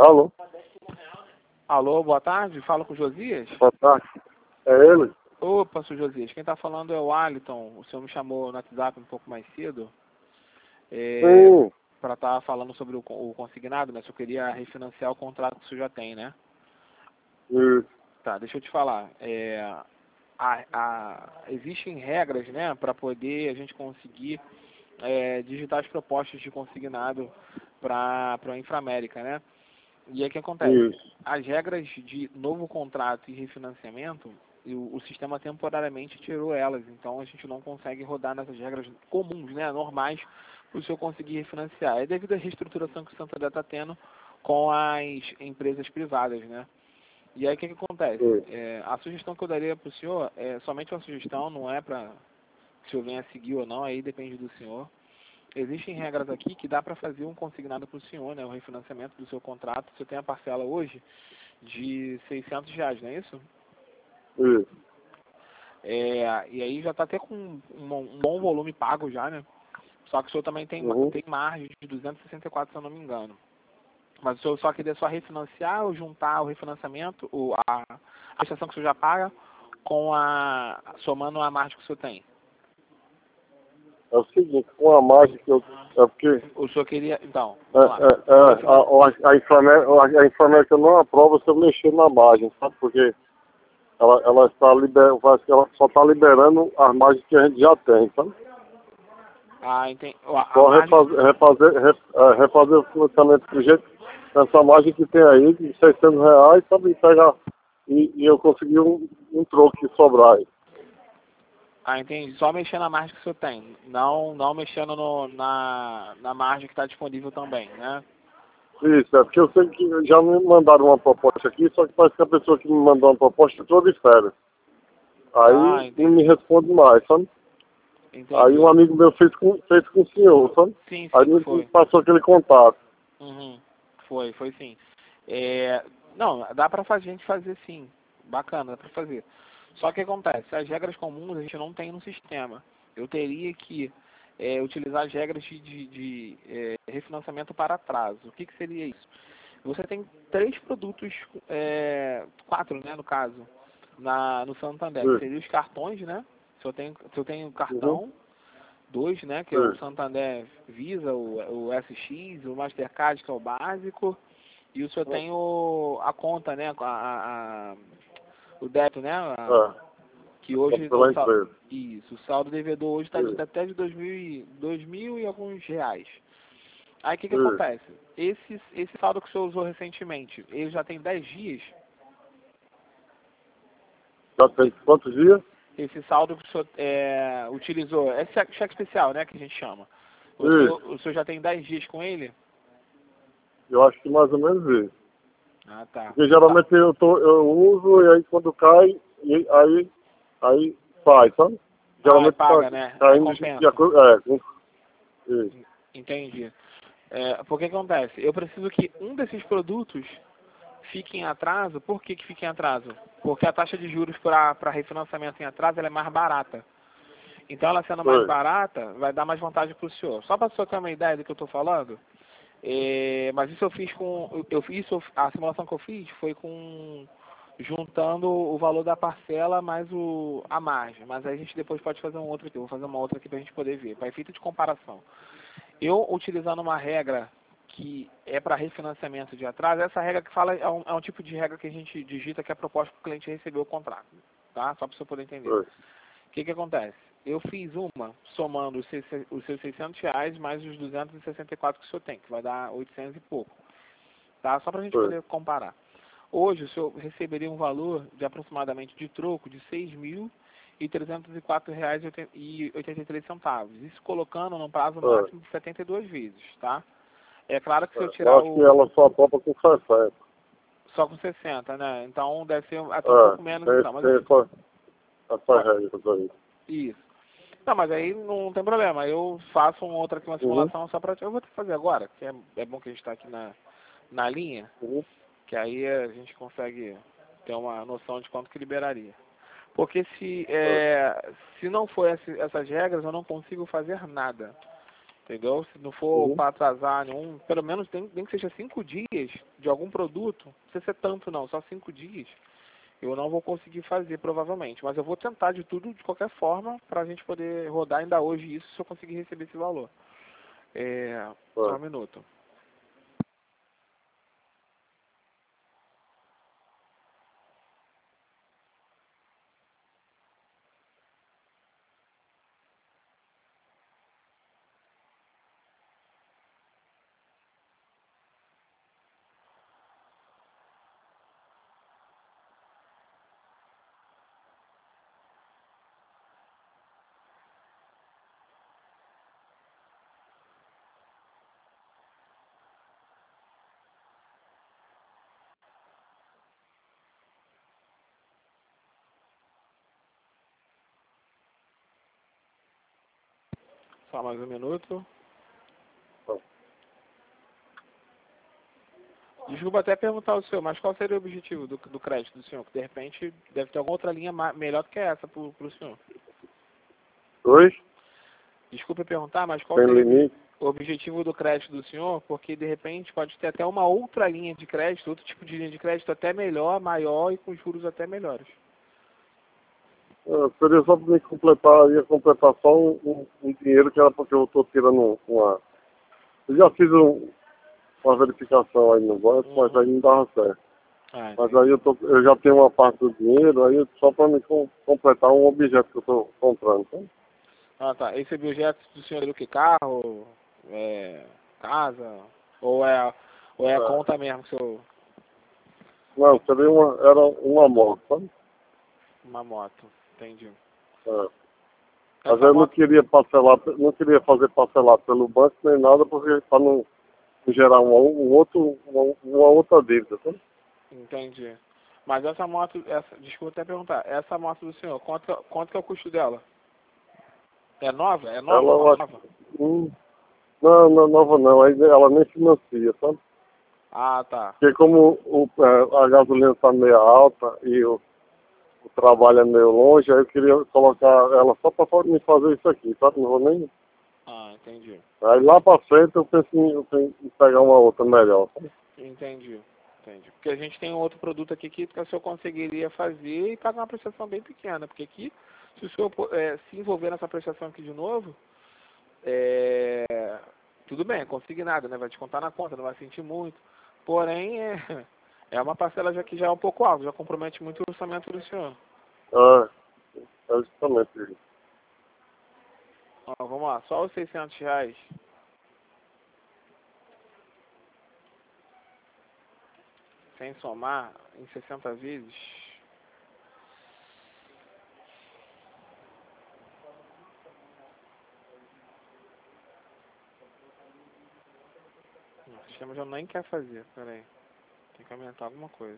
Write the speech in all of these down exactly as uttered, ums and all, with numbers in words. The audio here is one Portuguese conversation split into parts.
Alô? Alô, boa tarde, falo com o Josias? Boa tarde. É ele? Opa, senhor Josias, quem está falando é o Aliton. O senhor me chamou no WhatsApp um pouco mais cedo é, Sim. para estar falando sobre o, o consignado, né? Se eu queria refinanciar o contrato que o senhor já tem, né? Isso. Tá, deixa eu te falar. É, a, a, existem regras, né, para poder a gente conseguir é, digitar as propostas de consignado para a Inframérica, né? E aí o que acontece? Isso. As regras de novo contrato e refinanciamento, o, o sistema temporariamente tirou elas, então a gente não consegue rodar nessas regras comuns, né, normais, para o senhor conseguir refinanciar. É devido à reestruturação que o Santander está tendo com as empresas privadas, né? E aí o que, que acontece? Sim. É, a sugestão que eu daria para o senhor é somente uma sugestão, não é para que o senhor venha seguir ou não, aí depende do senhor. Existem regras aqui que dá para fazer um consignado para o senhor, né, o refinanciamento do seu contrato. Você tem a parcela hoje de seiscentos reais, não é isso? Isso. É, e aí já está até com um, um bom volume pago já, né? Só que o senhor também tem, Uhum. tem margem de duzentos e sessenta e quatro, se eu não me engano. Mas o senhor só queria só refinanciar ou juntar o refinanciamento, o, a, a prestação que o senhor já paga, com a, somando a margem que o senhor tem. É o seguinte, com a margem que eu... É porque... O senhor queria, então, É, vamos lá. é, O é, refinan- a, a, a, Inframérica, a Inframérica não aprova se eu mexer na margem, sabe? Porque ela, ela, está liber, parece que ela só está liberando as margens que a gente já tem, sabe? a, enten- a, a Só margem... refazer, refazer, ref, é, refazer o financiamento do jeito, essa margem que tem aí, de seiscentos reais, sabe? E, pegar, e, e eu conseguir um, um troco que sobrar aí. Ah, entendi. Só mexer na margem que o senhor tem. Não, não mexendo no, na, na margem que está disponível também, né? Isso, é porque eu sei que já me mandaram uma proposta aqui, só que parece que a pessoa que me mandou uma proposta entrou de férias. Ah, Aí não me entendi. responde mais, sabe? Aí um Entendi. amigo meu fez com, fez com o senhor, sabe? Sim, Aí sim, me, me foi. passou aquele contato. Uhum. Foi, foi sim. É, não, dá pra fazer, a gente fazer sim. Bacana, dá pra fazer. Só que acontece, as regras comuns a gente não tem no sistema. Eu teria que é, utilizar as regras de, de, de é, refinanciamento para atraso. O que, que seria isso? Você tem três produtos, é, quatro, né, no caso, na, no Santander, que Isso. seriam os cartões, né? Se eu tenho, se eu tenho Uhum. cartão, dois, né, que é o Isso. Santander Visa, o, o S X, o Mastercard, que é o básico, e o senhor tem o, a conta, né, a, a, a- o débito, né, a- É, que só hoje, o, pela sal- empresa. isso, o saldo devedor hoje está de, Isso. até de dois mil, e- dois mil e alguns reais. Aí o que, que Isso. acontece? Esse, esse saldo que o senhor usou recentemente, ele já tem dez dias. Já tem quantos dias? Esse saldo que o senhor é, utilizou, é cheque cheque especial, né, que a gente chama. O senhor, Isso. o senhor já tem dez dias com ele? Eu acho que mais ou menos isso. Ah, tá. Porque Tá. geralmente eu, tô, eu uso e aí quando cai, e aí, aí sai, sabe? Ah, e Geralmente tá paga, né? Aí caindo de, de compensa. acordo. É, com- isso. Entendi. É, porque acontece? Eu preciso que um desses produtos fique em atraso. Por que, que fique em atraso? Porque a taxa de juros para refinanciamento em atraso ela é mais barata. Então, ela sendo mais Foi. barata, vai dar mais vantagem para o senhor. Só para o senhor ter uma ideia do que eu estou falando, é, mas isso eu fiz com. Eu, eu fiz, isso, a simulação que eu fiz foi com. Juntando o valor da parcela mais o, a margem. Mas aí a gente depois pode fazer um outro aqui. Eu vou fazer uma outra aqui para a gente poder ver. Para efeito de comparação. Eu, utilizando uma regra que é para refinanciamento de atraso, essa regra que fala é um, é um tipo de regra que a gente digita que é proposta para o cliente receber o contrato. Tá? Só para você poder entender. Foi. O que, que acontece? Eu fiz uma somando os, seus, os seus seiscentos reais mais os duzentos e sessenta e quatro que o senhor tem, que vai dar oitocentos e pouco. Tá? Só para a gente Foi. poder comparar. Hoje o senhor receberia um valor de aproximadamente de troco de seis mil e trezentos e quatro reais e oitenta e três centavos. Isso colocando no prazo Foi. máximo de setenta e duas vezes, tá? É claro que se eu É. Eu tirar acho que o ela só topa com sessenta. só com sessenta, né? Então deve ser até um É, pouco menos tem, então, mas tem assim, essa, essa mas, regra aí. isso. Não, mas aí não tem problema. Eu faço uma outra aqui, uma Uhum. simulação só para eu vou ter que fazer agora, que é, é bom que a gente está aqui na na linha, Uhum. que aí a gente consegue ter uma noção de quanto que liberaria. Porque se, Foi. é, se não for esse, essas regras, eu não consigo fazer nada. Entendeu? Se não for Uhum. para atrasar nenhum, pelo menos tem, tem que seja cinco dias de algum produto, não precisa ser tanto não, só cinco dias. Eu não vou conseguir fazer, provavelmente. Mas eu vou tentar de tudo, de qualquer forma, para a gente poder rodar ainda hoje isso, se eu conseguir receber esse valor. É, só É. um minuto. Só mais um minuto. Tá. Desculpa até perguntar ao senhor, mas qual seria o objetivo do, do crédito do senhor? Que de repente deve ter alguma outra linha ma- melhor do que essa para o senhor. Dois, Desculpa perguntar, mas qual tem seria o obje- limite. o objetivo do crédito do senhor? Porque de repente pode ter até uma outra linha de crédito, outro tipo de linha de crédito até melhor, maior e com juros até melhores. É, seria só para me completar, ia completar só um, um, um dinheiro que era porque eu estou tirando uma. Eu já fiz um, uma verificação aí no banco, mas aí Uhum. não dava certo. Ah, Mas aí entendi. eu, tô, eu já tenho uma parte do dinheiro, aí só para me com, completar um objeto que eu estou comprando. Tá? Ah, tá. Esse objeto do senhor é o que? Carro? É, casa? Ou é, ou é a É. conta mesmo, que o senhor, Não, seria uma, era uma moto, sabe? uma moto? Entendi. É. Mas Essa eu não moto, queria parcelar, não queria fazer parcelar pelo banco nem nada, porque para não gerar uma, um outro, uma, uma outra dívida, sabe? entendi. Mas essa moto, essa, desculpa até perguntar, essa moto do senhor, quanto, quanto que é o custo dela? É nova? É Ela, nova? eu Moto acho nova? hum, não, não, nova não, aí ela nem financia, sabe? Ah, tá. Porque como o, é, a gasolina está meio alta e o, o trabalho é meio longe, aí eu queria colocar ela só para me fazer isso aqui, sabe? Não vou nem. Ah, entendi. Aí lá para frente eu penso em, eu penso em pegar uma outra melhor, sabe? Entendi. Entendi. Porque a gente tem um outro produto aqui que o senhor conseguiria fazer e pagar uma prestação bem pequena. Porque aqui, se o senhor é, se envolver nessa prestação aqui de novo, é, tudo bem, é consignado, né? Vai descontar na conta, não vai sentir muito. Porém, é, é uma parcela já que já é um pouco alta, já compromete muito o orçamento do senhor. Ah, é justamente isso. Ó, vamos lá, só os seiscentos reais, sem somar, em sessenta vezes. O sistema já nem quer fazer, peraí. Tem que aumentar alguma coisa.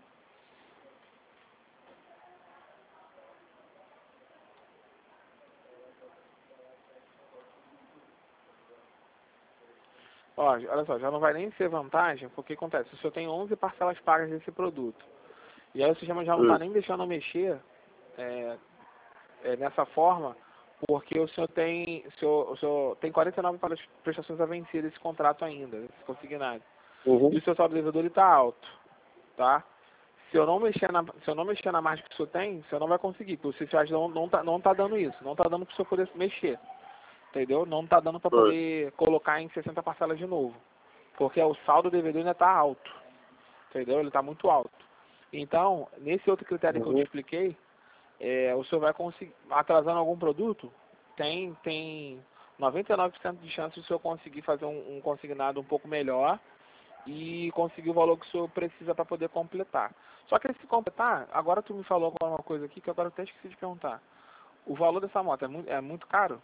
Ó, olha só, já não vai nem ser vantagem, porque acontece, o senhor tem onze parcelas pagas desse produto. E aí o sistema já não está Isso. nem deixando eu mexer é, é, nessa forma, porque o senhor tem, o senhor, o senhor tem quarenta e nove prestações a vencer desse contrato ainda, desse consignado. E Uhum. o seu saldo devedor está alto, tá? Se eu não mexer na, se eu não mexer na margem que o senhor tem, o senhor não vai conseguir, porque o C C não, não, tá, não tá dando isso, não tá dando para o senhor poder mexer, entendeu? Não tá dando para Foi. poder colocar em sessenta parcelas de novo, porque o saldo devedor ainda está alto, entendeu? Ele está muito alto. Então, nesse outro critério que eu te Uhum. expliquei, é, o senhor vai conseguir, atrasando algum produto, tem, tem noventa e nove por cento de chance de o senhor conseguir fazer um, um consignado um pouco melhor e conseguir o valor que o senhor precisa para poder completar. Só que se completar, agora tu me falou alguma coisa aqui que agora eu até esqueci de perguntar. O valor dessa moto é muito, é muito caro?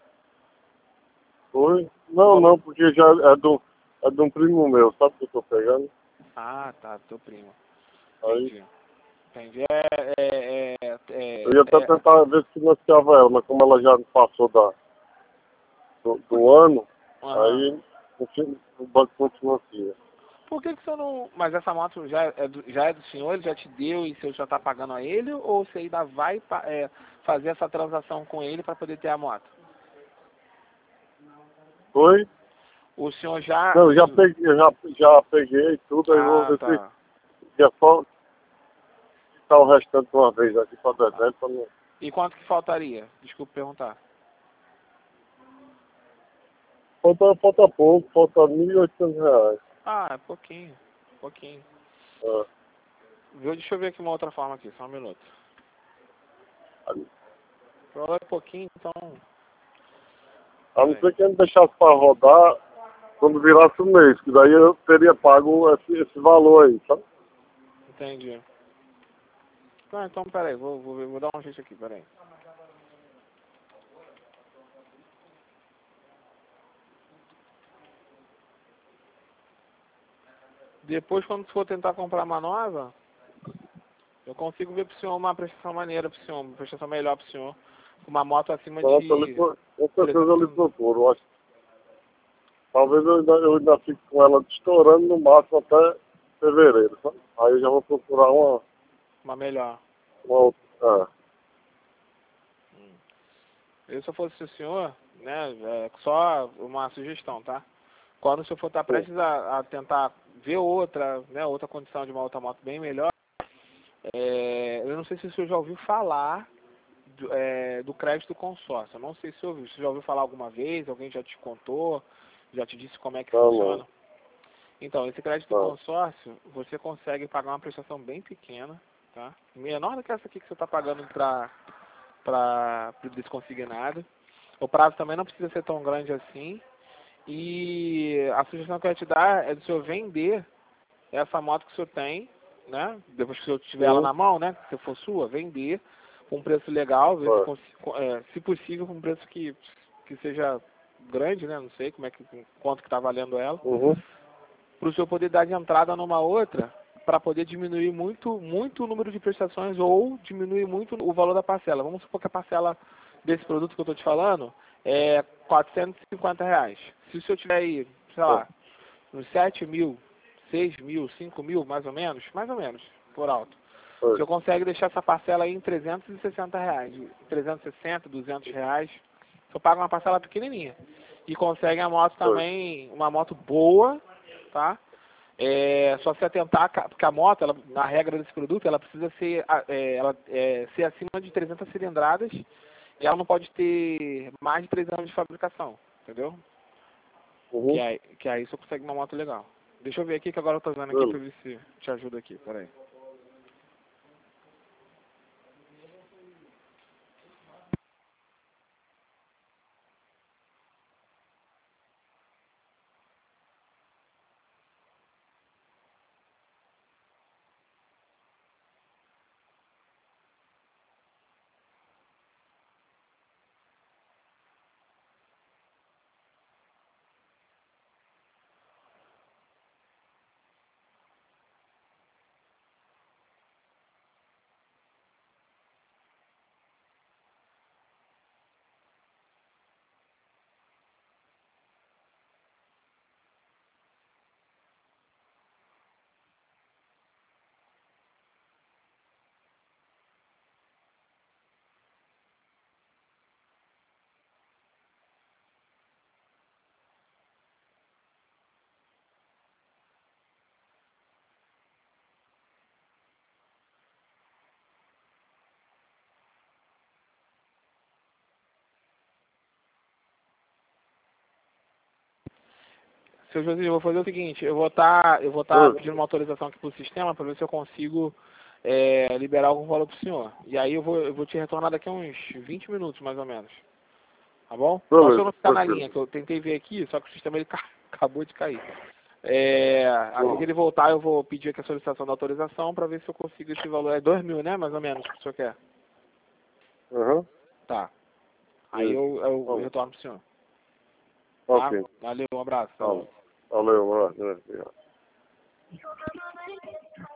Foi? O Não, valor... não, porque já é do, é de um primo meu, sabe que eu tô pegando? Ah, tá, teu primo. Aí Entendi. Entendi. É, é, é, eu é, ia até é, tentar ver se financiava ela, mas como ela já passou da, do, do ano, aham. aí enfim, o banco não financia. Por que, que o senhor não. Mas essa moto já é, do, já é do senhor, ele já te deu e o senhor já está pagando a ele? Ou você ainda vai pa- é, fazer essa transação com ele para poder ter a moto? Foi? O senhor já... Não, já peguei, eu já, já peguei tudo, aí vou Ah, ver tá. se é só quitar o restante de uma vez aqui para dezembro, para não... E quanto que faltaria? Desculpe perguntar. Falta, falta pouco, falta mil e oitocentos reais. Ah, é pouquinho. Pouquinho. É. Viu? Deixa eu ver aqui uma outra forma aqui, só um minuto. O valor é pouquinho, então... A não Peraí. ser que ele deixasse para rodar quando virasse o mês, que daí eu teria pago esse, esse valor aí, sabe? Entendi. Ah, então peraí, vou, vou, vou dar um jeito aqui, peraí. Depois, quando for tentar comprar uma nova, eu consigo ver pro senhor uma prestação maneira pro senhor, uma prestação melhor pro senhor. Uma moto acima Pronto, eu lhe de pro- com certeza eu lhe trezentos. procuro. Eu acho, talvez eu ainda, eu ainda fique com ela estourando no máximo até fevereiro, sabe? Aí eu já vou procurar uma, Uma melhor. uma outra. É. Eu, se eu fosse o senhor, né, é só uma sugestão, tá? Quando o senhor for estar Sim. prestes a, a tentar ver outra, né, outra condição de uma outra moto bem melhor, é, eu não sei se o senhor já ouviu falar do, é, do crédito consórcio. Eu não sei se ouviu. Você já ouviu falar alguma vez? Alguém já te contou? Já te disse como é que Não, funciona? não. Então, esse crédito Não. consórcio, você consegue pagar uma prestação bem pequena, tá? Menor do que essa aqui que você está pagando para para desconsignado. O prazo também não precisa ser tão grande assim. E a sugestão que eu ia te dar é do senhor vender essa moto que o senhor tem, né? Depois que o senhor tiver ela Sim. na mão, né? Se for sua, vender com um preço legal, ver se, É. cons- é, se possível, com um preço que, que seja grande, né? Não sei como é que, quanto que está valendo ela. Uhum. Para o senhor poder dar de entrada numa outra, para poder diminuir muito, muito o número de prestações ou diminuir muito o valor da parcela. Vamos supor que a parcela desse produto que eu estou te falando é quatrocentos e cinquenta reais. Se o senhor tiver aí, sei É. lá, uns sete mil, seis mil, cinco mil, mais ou menos, mais ou menos, por alto. O É. senhor consegue deixar essa parcela aí em trezentos e sessenta reais, trezentos e sessenta, duzentos reais. O senhor paga uma parcela pequenininha. E consegue a moto É. também, uma moto boa, tá? É só se atentar, ca- porque a moto, ela, na regra desse produto, ela precisa ser, a- é, ela, é, ser acima de trezentas cilindradas e ela não pode ter mais de três anos de fabricação, entendeu? Que Uhum. aí, que aí você consegue uma moto legal. Deixa eu ver aqui, que agora eu tô vendo aqui Beleza. pra ver se te ajuda aqui, peraí. Seu Josinho, eu vou fazer o seguinte, eu vou estar eu vou tá É. pedindo uma autorização aqui pro sistema para ver se eu consigo é, liberar algum valor pro senhor. E aí eu vou, eu vou te retornar daqui a uns vinte minutos, mais ou menos. Tá bom? Só se eu Beleza, não ficar na tranquilo. linha, que eu tentei ver aqui, só que o sistema ele ca- acabou de cair. É, assim que Uhum. ele voltar, eu vou pedir aqui a solicitação da autorização para ver se eu consigo esse valor. É dois mil, né? Mais ou menos, que o senhor quer. Uhum. Tá. Aí Isso. eu, Tá eu bom. retorno pro senhor. Tá? Ok. Valeu, um abraço. Até Tá logo. bom. Valeu, um abraço. Obrigado.